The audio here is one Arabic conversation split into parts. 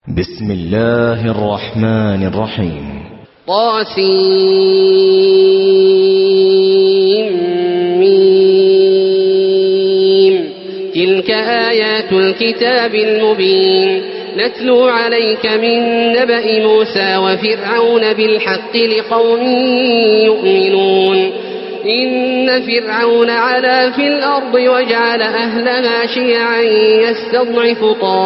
بسم الله الرحمن الرحيم. طاسيم. تلك آيات الكتاب المبين نتلو عليك من نبأ موسى وفرعون بالحق لقوم يؤمنون. إن فرعون علا في الأرض وجعل أهلها شيعا يستضعف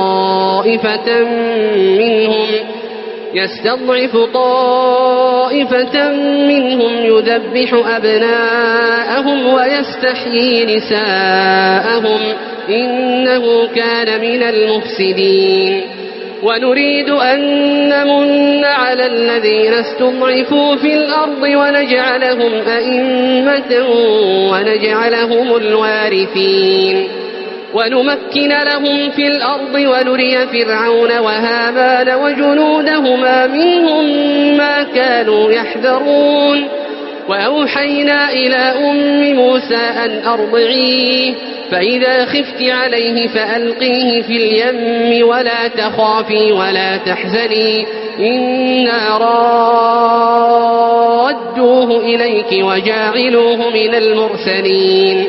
طائفة منهم يذبح أبناءهم ويستحيي نساءهم إنه كان من المفسدين. ونريد أن نمن على الذين استضعفوا في الأرض ونجعلهم أئمة ونجعلهم الوارثين ونمكن لهم في الأرض ونري فرعون وهامان وجنودهما منهم ما كانوا يحذرون. وأوحينا إلى أم موسى أن أرضعيه فإذا خفت عليه فألقيه في اليم ولا تخافي ولا تحزني إنا رادوه إليك وجاعلوه من المرسلين.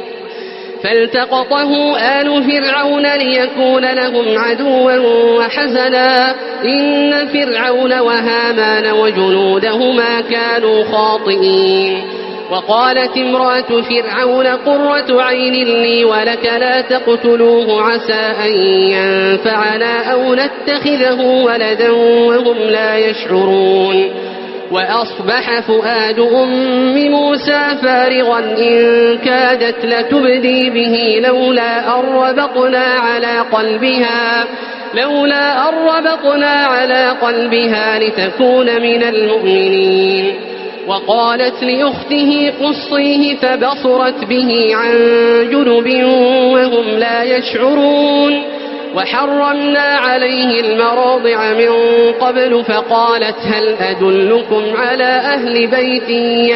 فالتقطه آل فرعون ليكون لهم عدوا وحزنا إن فرعون وهامان وجنودهما كانوا خاطئين. وقالت امرأة فرعون قرة عين لي ولك لا تقتلوه عسى أن ينفعنا أو نتخذه ولدا وهم لا يشعرون. وأصبح فؤاد أم موسى فارغا إن كادت لتبدي به لولا أن ربطنا على قلبها لتكون من المؤمنين. وقالت لأخته قصيه فبصرت به عن جنب وهم لا يشعرون. وحرمنا عليه المراضع من قبل فقالت هل أدلكم على أهل بيت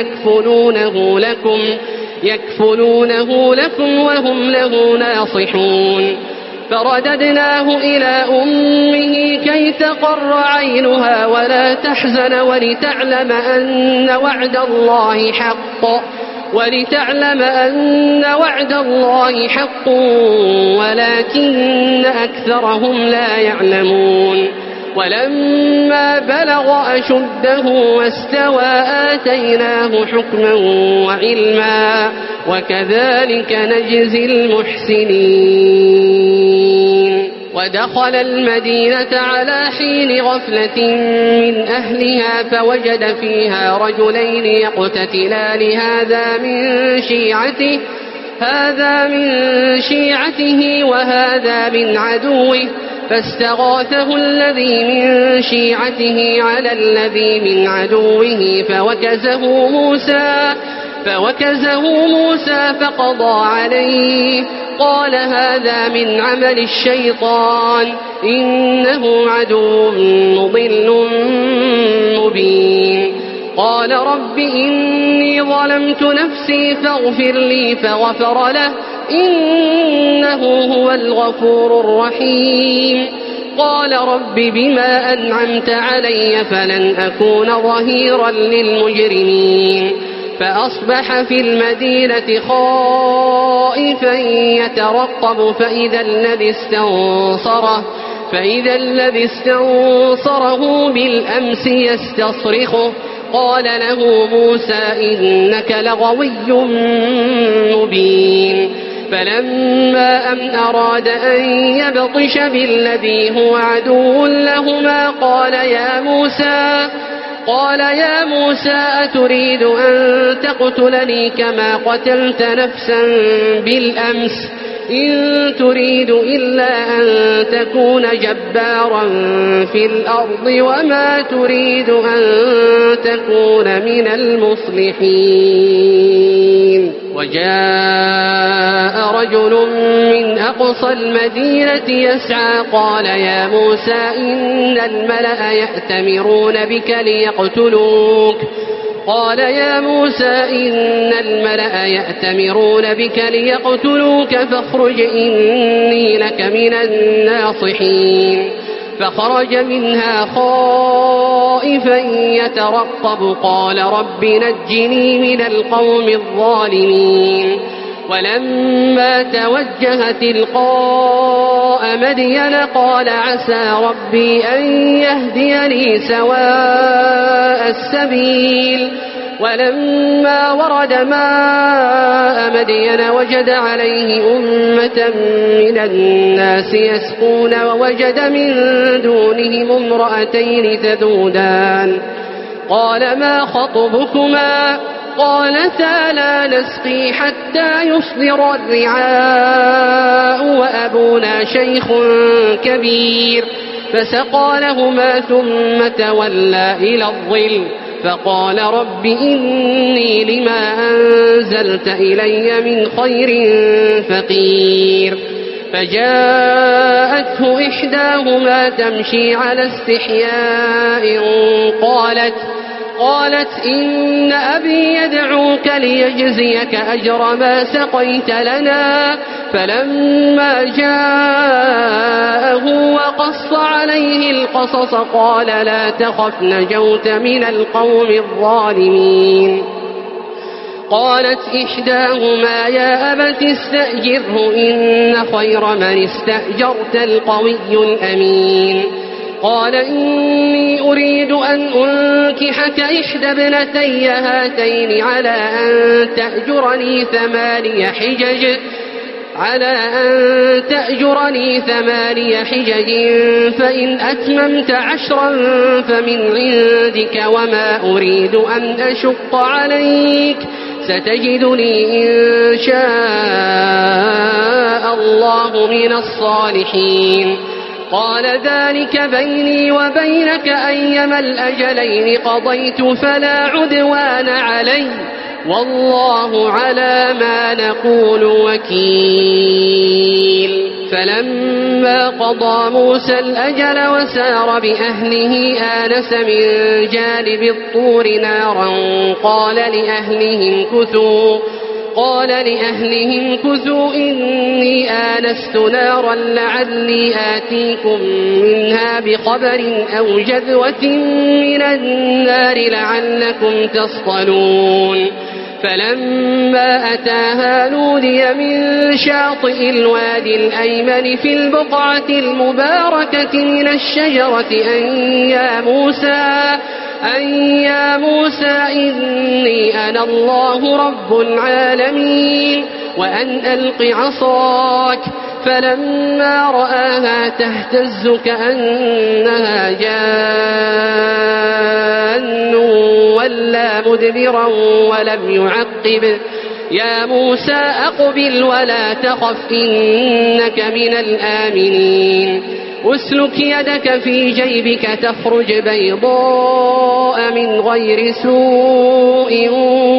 يكفلونه لكم وهم له ناصحون. فرددناه إلى أمه كي تقر عينها ولا تحزن ولتعلم أن وعد الله حق ولكن أكثرهم لا يعلمون. ولما بلغ أشده واستوى آتيناه حكما وعلما وكذلك نجزي المحسنين. ودخل المدينة على حين غفلة من أهلها فوجد فيها رجلين يقتتلان هذا من شيعته وهذا من عدوه فاستغاثه الذي من شيعته على الذي من عدوه فوكزه موسى فقضى عليه قال هذا من عمل الشيطان إنه عدو مضل مبين. قال رب إني ظلمت نفسي فاغفر لي فغفر له إنه هو الغفور الرحيم. قال رب بما أنعمت علي فلن أكون ظهيرا للمجرمين. فأصبح في المدينة خائفا يترقب فإذا الذي استنصره بالأمس يستصرخه قال له موسى إنك لغوي مبين. فلما أن أراد أن يبطش بالذي هو عدو لهما قال يا موسى أتريد أن تقتلني كما قتلت نفسا بالأمس إن تريد إلا أن تكون جبارا في الأرض وما تريد أن تكون من المصلحين. وجاء رجل من أقصى المدينة يسعى قال يا موسى إن الملأ يأتمرون بك ليقتلوك قال يا موسى إن الملأ يأتمرون بك ليقتلوك فاخرج إني لك من الناصحين. فخرج منها خائفا يترقب قال رب نجني من القوم الظالمين ولما توجه تلقاء مدين قال عسى ربي أن يهديني سواء السبيل ولما ورد ماء مدين وجد عليه أمة من الناس يسقون ووجد من دونهم امرأتين تذودان قال ما خطبكما قالتا لا نسقي حتى يصدر الرعاء وأبونا شيخ كبير فسقى لهما ثم تولى إلى الظل فقال رب إني لما أنزلت إلي من خير فقير فجاءته إحداهما تمشي على استحياء قالت إن أبي يدعوك ليجزيك أجر ما سقيت لنا فلما جاءه وقص عليه القصص قال لا تخف نجوت من القوم الظالمين قالت إحداهما يا أبت استأجره إن خير من استأجرت القوي الأمين قال إني أريد أن أنكحك إحدى ابنتي هاتين على أن تأجرني 8 حجج فإن أتممت 10 فمن عندك وما أريد أن أشق عليك ستجدني إن شاء الله من الصالحين قال ذلك بيني وبينك أيما الأجلين قضيت فلا عدوان علي والله على ما نقول وكيل فلما قضى موسى الأجل وسار بأهله آنس من جانب الطور نارا قال لأهلهم كثوا إني آنست نارا لعلي آتيكم منها بخبر أو جذوة من النار لعلكم تصطلون فلما أتاها نودي من شاطئ الوادي الأيمن في البقعة المباركة من الشجرة أن يا موسى إني أنا الله رب العالمين وأن ألق عصاك فلما رآها تهتز كأنها جان ولا مدبرا ولم يعقب يا موسى أقبل ولا تخف إنك من الآمنين أسلك يدك في جيبك تخرج بيضاء من غير سوء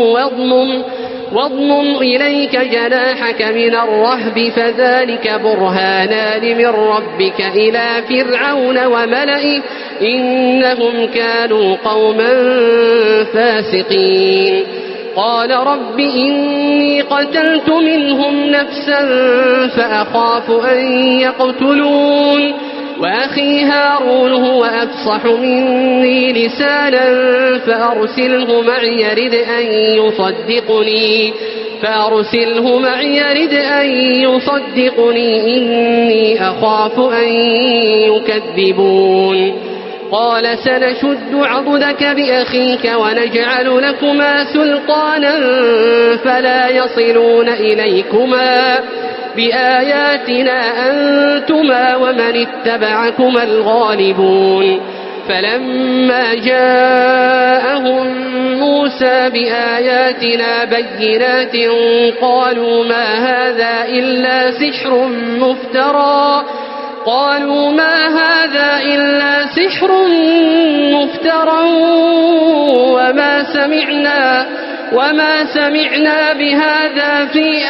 واضمم إليك جناحك من الرهب فذلك برهانان من ربك إلى فرعون وملئه إنهم كانوا قوما فاسقين قال رب إني قتلت منهم نفسا فأخاف أن يقتلون وأخي هارون هو أفصح مني لسانا فأرسله معي يرد أن يصدقني إني أخاف أن يكذبون قال سنشد عضدك بأخيك ونجعل لكما سلطانا فلا يصلون إليكما بآياتنا أنتما ومن اتبعكما الغالبون فلما جاءهم موسى بآياتنا بينات قالوا ما هذا إلا سحر مفترى وما سمعنا بهذا في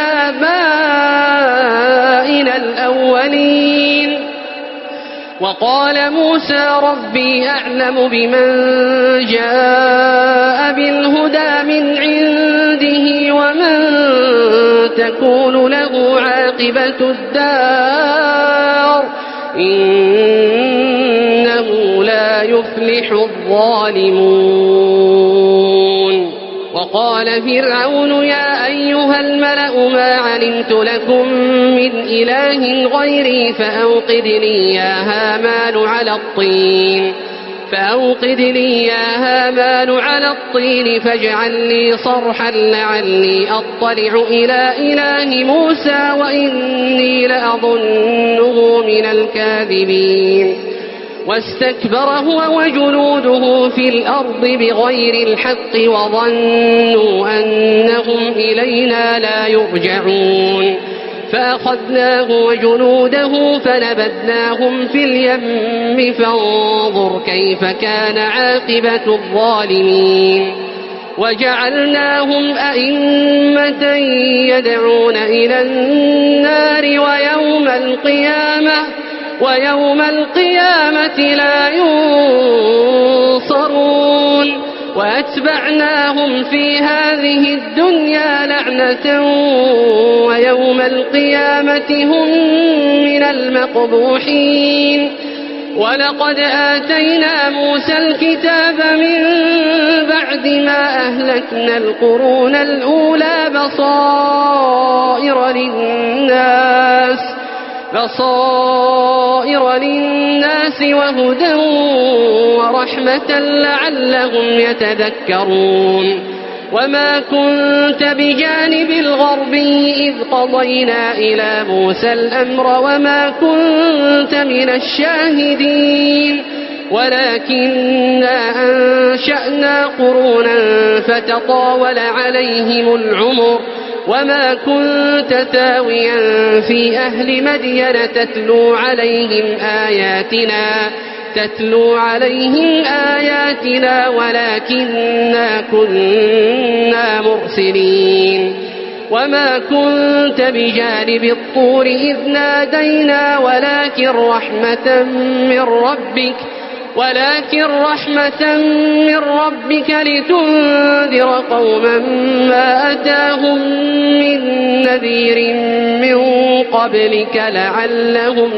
آبائنا الأولين وقال موسى ربي أعلم بمن جاء بالهدى من عنده ومن تكون له عاقبة الدار يفلح الظالمون. وقال فرعون يا أيها الملأ ما علمت لكم من إله غيري فأوقد لي يا هامان على الطين فاجعل لي صرحا لعلي أطلع إلى إله موسى وإني لأظنه من الكاذبين. واستكبر هو وجنوده في الأرض بغير الحق وظنوا أنهم إلينا لا يرجعون. فأخذناه وجنوده فنبذناهم في اليم فانظر كيف كان عاقبة الظالمين. وجعلناهم أئمة يدعون إلى النار ويوم القيامة لا ينصرون. وأتبعناهم في هذه الدنيا لعنة ويوم القيامة هم من المقبوحين. ولقد آتينا موسى الكتاب من بعد ما أهلكنا القرون الأولى بصائر للناس وهدى ورحمة لعلهم يتذكرون. وما كنت بجانب الغربي إذ قضينا إلى موسى الأمر وما كنت من الشاهدين ولكننا أنشأنا قرونا فتطاول عليهم العمر وما كنت ثاويا في أهل مدين تتلو عليهم آياتنا ولكننا كنا مرسلين. وما كنت بجانب الطور إذ نادينا ولكن رحمة من ربك لتنذر قوما ما أتاهم من نذير من قبلك لعلهم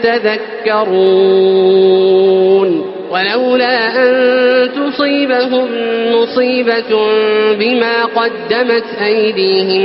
يتذكرون. ولولا أن تصيبهم مصيبة بما قدمت أيديهم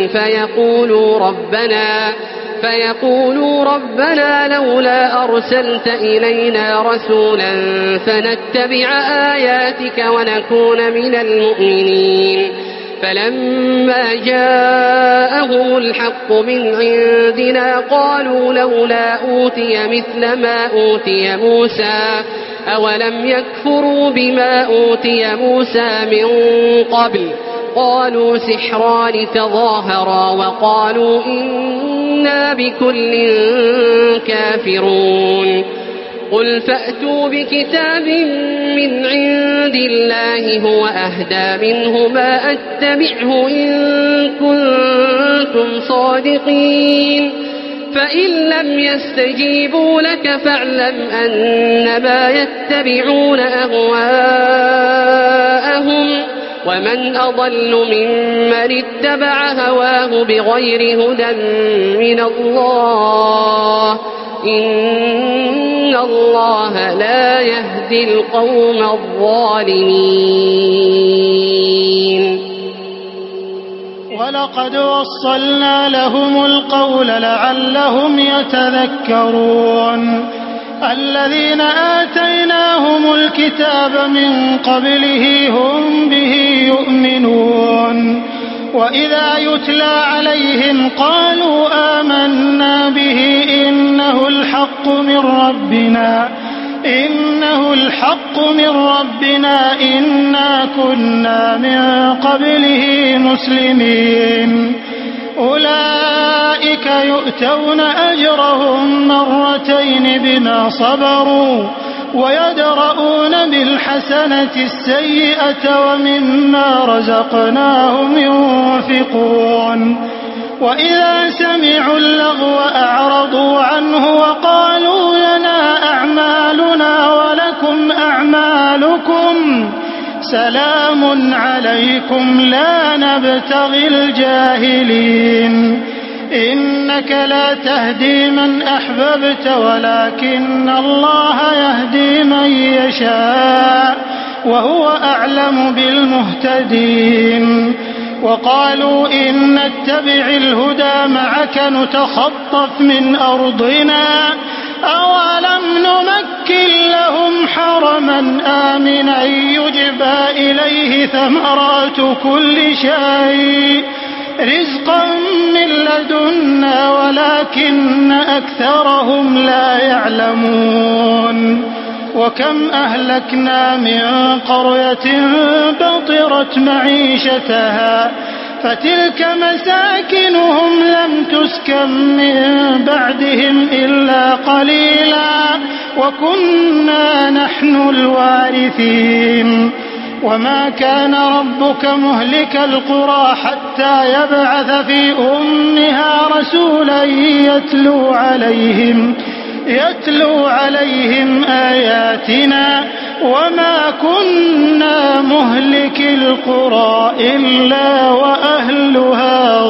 فيقولوا ربنا لولا أرسلت إلينا رسولا فنتبع آياتك ونكون من المؤمنين. فلما جاءهم الحق من عندنا قالوا لولا أوتي مثل ما أوتي موسى أولم يكفروا بما أوتي موسى من قبل قالوا سحران تظاهرا وقالوا إنا بكل كافرون. قل فأتوا بكتاب من عند الله هو أهدى منه ما أتبعه إن كنتم صادقين. فإن لم يستجيبوا لك فاعلم أنما يتبعون أهواءهم ومن أضل ممن اتبع هواه بغير هدى من الله إن الله لا يهدي القوم الظالمين. ولقد وصلنا لهم القول لعلهم يتذكرون. الذين آتيناهم الكتاب من قبله هم به يؤمنون. وإذا يتلى عليهم قالوا آمنا به إنه الحق من ربنا إنا كنا من قبله مسلمين. أولئك يؤتون أجرهم مرتين بما صبروا ويدرؤون بالحسنة السيئة ومما رزقناهم ينفقون. وإذا سمعوا اللغو أعرضوا عنه وقالوا لنا أعمالنا ولكم أعمالكم سلام عليكم لا نبتغي الجاهلين. إنك لا تهدي من أحببت ولكن الله يهدي من يشاء وهو أعلم بالمهتدين. وقالوا إن نتبع الهدى معك نتخطف من أرضنا أولم نمكن لهم حرما آمنا يجبى إليه ثمرات كل شيء رزقا من لدنا ولكن أكثرهم لا يعلمون. وكم أهلكنا من قرية بطرت معيشتها فتلك مساكنهم لم تسكن من بعدهم إلا قليلا وكنا نحن الوارثين. وما كان ربك مهلك القرى حتى يبعث في أمها رسولا يتلو عليهم آياتنا وما كنا مهلك القرى إلا وأهلها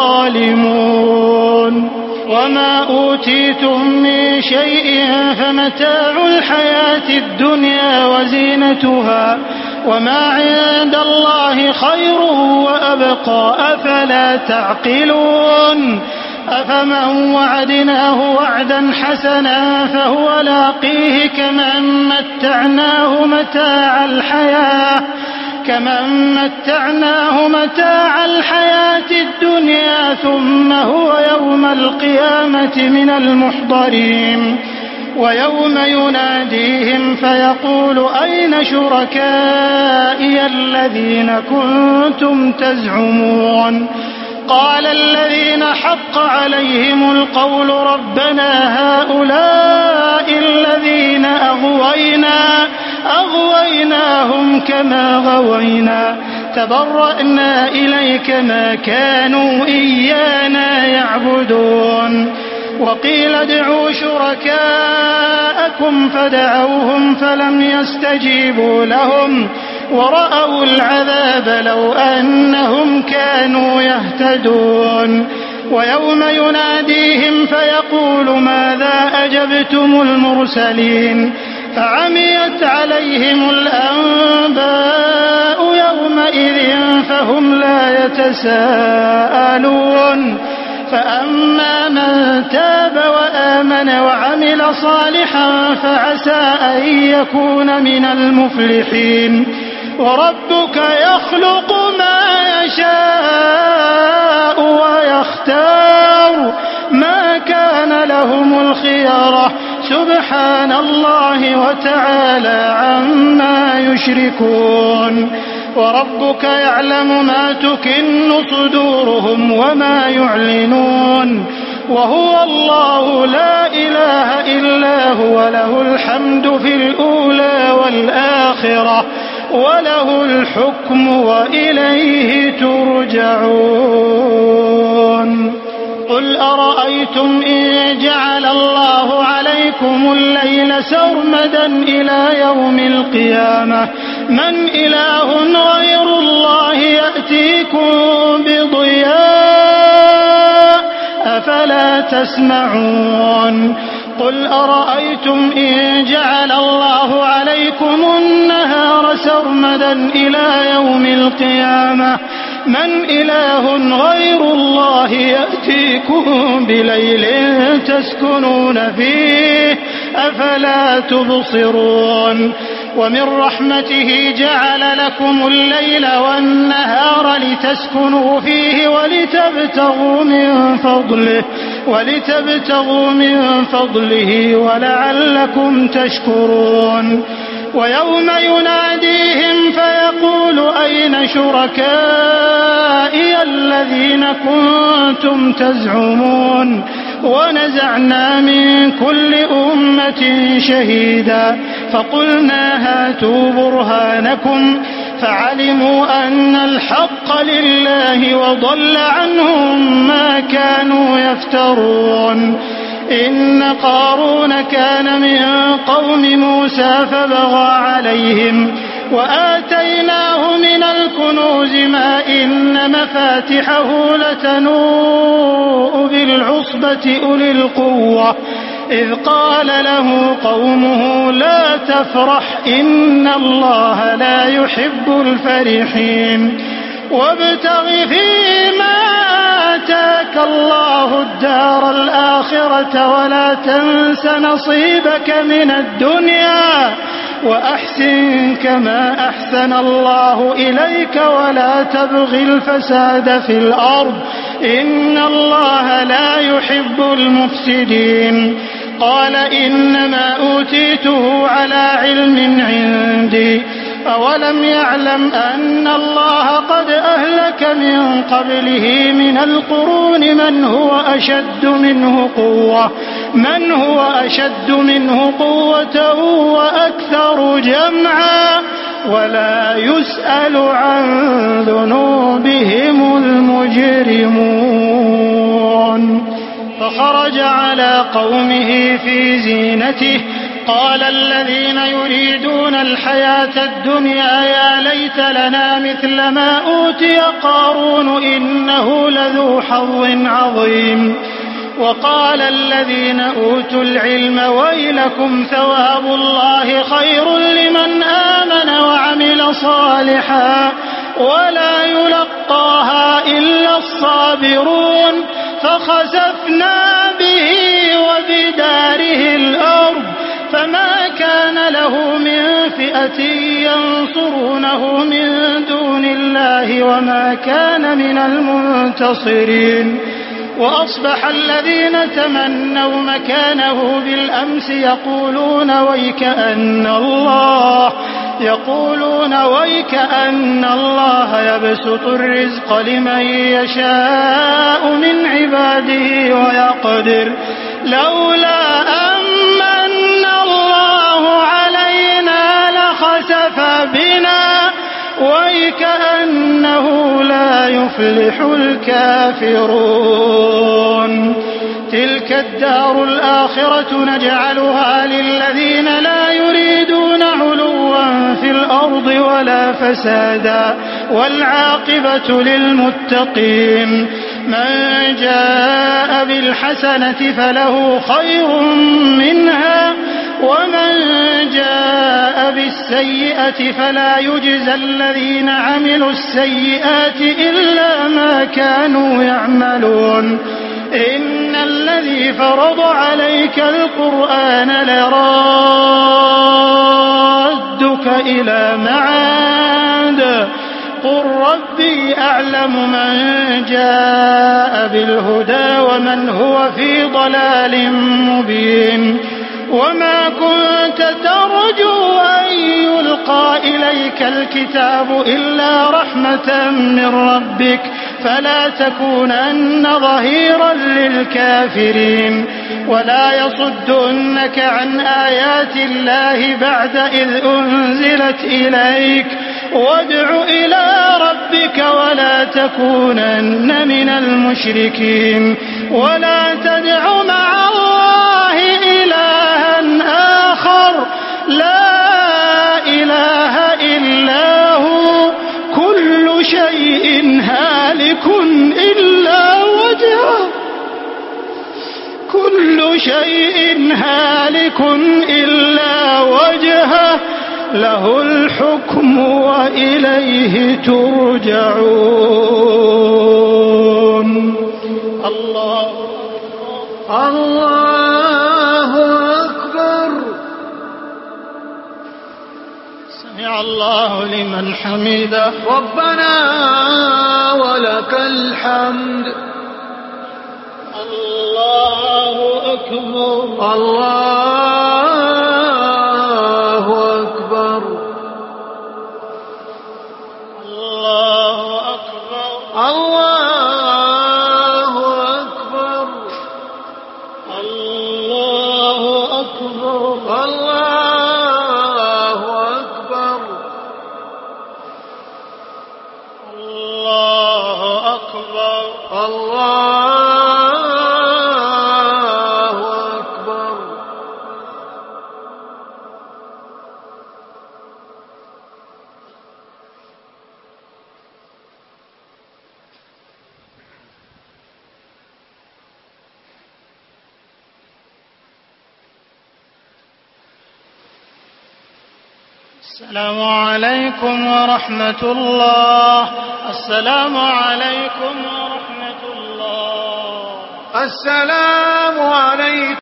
ظالمون. وما أوتيتم من شيء فمتاع الحياة الدنيا وزينتها وما عند الله خير وأبقى أفلا تعقلون. أفمن وعدناه وعدا حسنا فهو لاقيه كمن متعناه متاع الحياة الدنيا ثم هو يوم القيامة من المحضرين. ويوم يناديهم فيقول أين شركائي الذين كنتم تزعمون قال الذين حق عليهم القول ربنا هؤلاء الذين أغويناهم كما غوينا تبرأنا إليك ما كانوا إيانا يعبدون. وقيل ادعوا شركاءكم فدعوهم فلم يستجيبوا لهم ورأوا العذاب لو أنهم كانوا يهتدون. ويوم يناديهم فيقول ماذا أجبتم المرسلين فعميت عليهم الأنباء يومئذ فهم لا يتساءلون. فأما من تاب وآمن وعمل صالحا فعسى أن يكون من المفلحين. وربك يخلق ما يشاء ويختار ما كان لهم الخيرة سبحان الله وتعالى عما يشركون. وربك يعلم ما تكن صدورهم وما يعلنون وهو الله لا إله إلا هو له الحمد في الأولى والآخرة وله الحكم وإليه ترجعون. قل أرأيتم إن جعل الله عليكم الليل سرمدا إلى يوم القيامة من إله غير الله يأتيكم بضياء أفلا تسمعون. قل أرأيتم إن جعل الله عليكم النهار سرمدا إلى يوم القيامة من إله غير الله يأتيكم بليل تسكنون فيه أفلا تبصرون. ومن رحمته جعل لكم الليل والنهار لتسكنوا فيه ولتبتغوا من فضله ولعلكم تشكرون. ويوم يناديهم فيقول أين شركائي الذين كنتم تزعمون ونزعنا من كل أمة شهيدا فقلنا هاتوا برهانكم فعلموا أن الحق لله وضل عنهم ما كانوا يفترون. إن قارون كان من قوم موسى فبغى عليهم وآتيناه من الكنوز ما إن مفاتحه لتنوء بالعصبة أولي القوة إذ قال له قومه لا تفرح إن الله لا يحب الفرحين وابتغ فيما آتاك الله الدار الآخرة ولا تنس نصيبك من الدنيا وأحسن كما أحسن الله إليك ولا تبغ الفساد في الأرض إن الله لا يحب المفسدين قال إنما أوتيته على علم عندي أولم يعلم أن الله قد أهلك من قبله من القرون من هو أشد منه قوة وأكثر جمعا ولا يسأل عن ذنوبهم المجرمون فخرج على قومه في زينته قال الذين يريدون الحياة الدنيا يا ليت لنا مثل ما أوتي قارون إنه لذو حظ عظيم وقال الذين أوتوا العلم ويلكم ثواب الله خير لمن آمن وعمل صالحا ولا يلقاها إلا الصابرون فخسفنا به وبداره الأرض فما كان له من فئة ينصرونه من دون الله وما كان من المنتصرين وأصبح الذين تمنوا مكانه بالأمس يقولون ويكأن الله يبسط الرزق لمن يشاء من عباده ويقدر لولا أمن الله علينا لخسف بنا ويكأنه لا يفلح الكافرون تلك الدار الآخرة نجعلها للذين لا يريدون علوا في الأرض ولا فسادا والعاقبة للمتقين من جاء بالحسنة فله خير منها ومن جاء بالسيئة فلا يجزى الذين عملوا السيئات إلا ما كانوا يعملون إن الذي فرض عليك القرآن لرادك إلى معاد قل ربي أعلم من جاء بالهدى ومن هو في ضلال مبين وما كنت ترجو أن يلقى إليك الكتاب إلا رحمة من ربك فلا تكونن ظهيرا للكافرين ولا يصدنك عن آيات الله بعد إذ أنزلت إليك وادع إلى ربك ولا تكونن من المشركين ولا تدع مع الله إلها آخر لا إله إلا هو كل شيء هالك إلا وجهه له الحكم وإليه ترجعون الله أكبر سمع الله لمن حمده ربنا ولك الحمد الله أكبر الله أكبر الله أكبر الله أكبر الله أكبر الله أكبر الله أكبر الله أكبر السلام عليكم ورحمة الله. السلام عليكم ورحمة الله. السلام عليكم.